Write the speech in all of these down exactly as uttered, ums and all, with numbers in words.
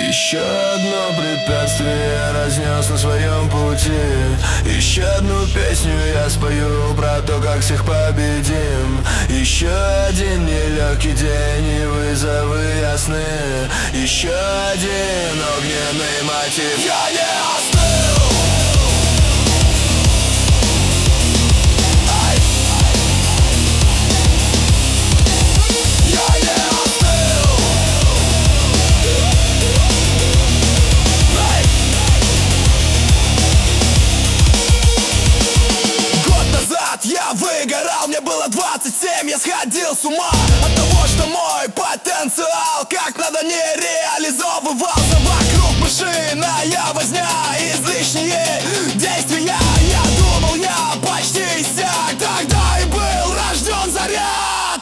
Еще одно препятствие разнес на своем пути. Еще одну песню я спою про то, как всех победим. Еще один нелегкий день и вызовы ясны. Еще один огненный мотив. Я не остыл. Я выгорал, мне было двадцать семь, я сходил с ума от того, что мой потенциал как надо не реализовывался. Вокруг мышиная возня, излишние действия. Я думал, я почти иссяк, тогда и был рожден заряд.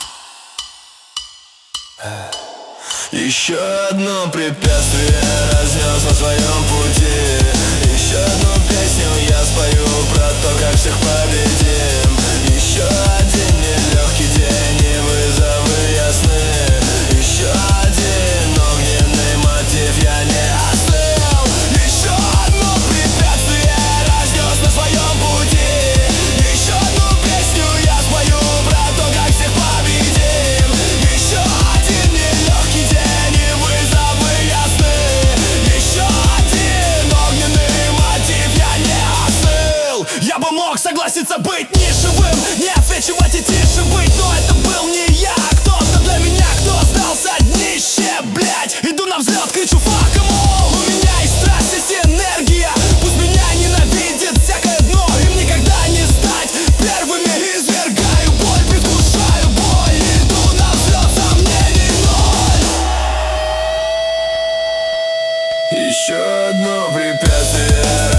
Еще одно препятствие разнес на своем пути. Еще одну песню я спою про то, как всех победим. Еще один нелегкий день и вызовы ясны. Еще один огненный мотив. Я не остыл. Еще одно препятствие разнес на своем пути. Еще одну песню я спою про то, как всех победим. Еще один нелегкий день и вызовы ясны. Еще один огненный мотив. Я не остыл. Я бы мог согласиться быть нишевым, не отсвечивать и тише быть, но это был не я. Кто-то для меня, кто остался днище, блять. Иду на взлет, кричу fuck em all. У меня есть страсть, есть энергия. Пусть меня ненавидит всякое дно, им никогда не стать первыми. Извергаю боль, предвкушаю боль. Иду на взлет, сомнений ноль. Еще одно препятствие